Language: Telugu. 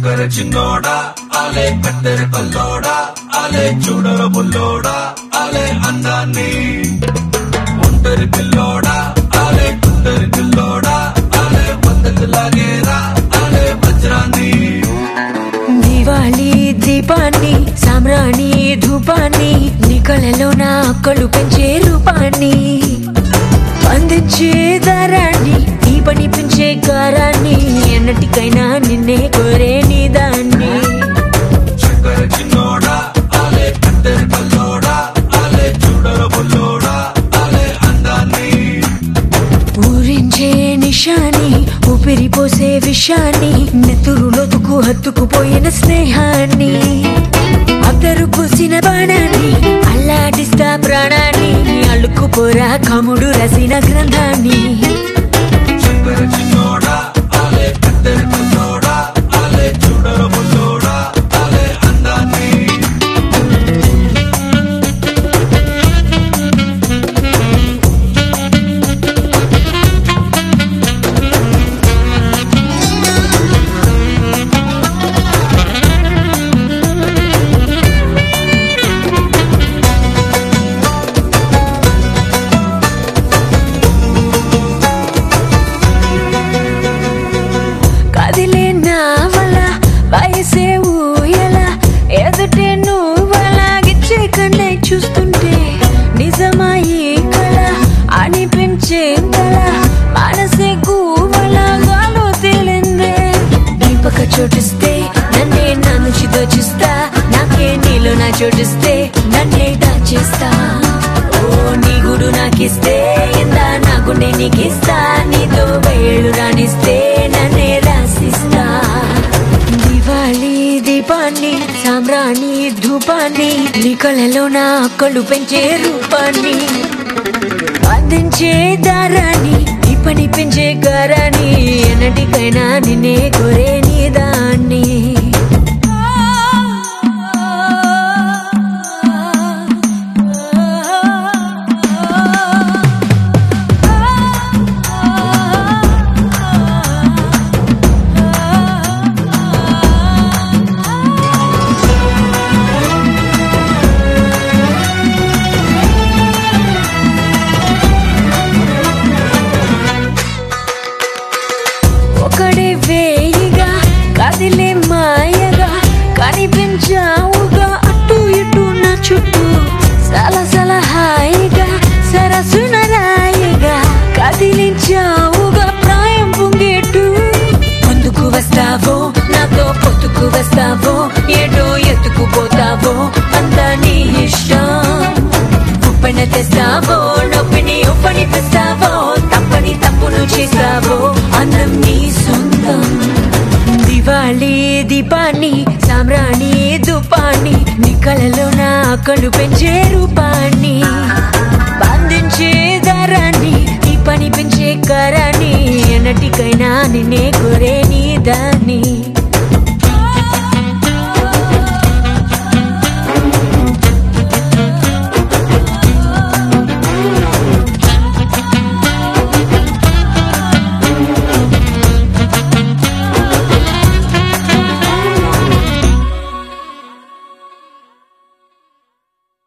చక్కెర చిన్నోడా ఆలే కత్తెర కల్లోడా ఆలే చూడర బుల్లోడా ఆలే అందాన్ని ఒంటరి పిల్లోడా ఆలే కుంటరి పిల్లోడా ఆలే బద్దకు లాగేరా ఆలే వజ్రాన్ని దివాళీ దీపాన్ని సామ్రాణి ధూపాన్ని నీ కళలో నా అక్కలు పెంచే రూపాన్ని అందించే దారాన్ని నీ పని పెంచే కారాన్ని ఎన్నటికైనా నిన్నే కోరే నీ దాన్ని చక్కెర చిన్నోడా ఆలే కత్తెర కల్లోడా ఆలే చూడర బుల్లోడా ఆలే అందాన్ని ఊరించే నిషాని ఊపిరి పోసే విషాన్ని నెత్తురులోతుకు హత్తుకుపోయిన స్నేహాన్ని అద్దరు పూసిన బాణాన్ని అల్లాడిస్తా ప్రాణాన్ని అల్లుకుపోరా కాముడు రసిన గ్రంథాన్ని చక్కెర చిన్నోడా ఆలే కత్తెర కల్లోడా ఆలే చూడర బుల్లోడా ఆలే అందాన్ని కదిలే నావల వయసే ఊయల ఎదుటే నువ్వలాగిచ్చే కన్నే చూస్తుంటే నిజమాయి కళ అనిపించే కళ మనసే గువ్వలాగాలో తేలిందే దీపక చోటిస్తే నన్నే నా నుంచి దోచిస్తా నాకే నీలో నా చోటిస్తే నన్నే దాచేస్తా ఓ నీ గుడు నాకిస్తే ఇందా నాకు నీకిస్తా నీతో వేళ్ళు రాణిస్తే నన్నే రాసిస్తా దివాళీ దీపాన్ని సామ్రాణి ధూపాన్ని నీ కళలో నా అక్కలు పెంచే రూపాన్ని అందించే దారాన్ని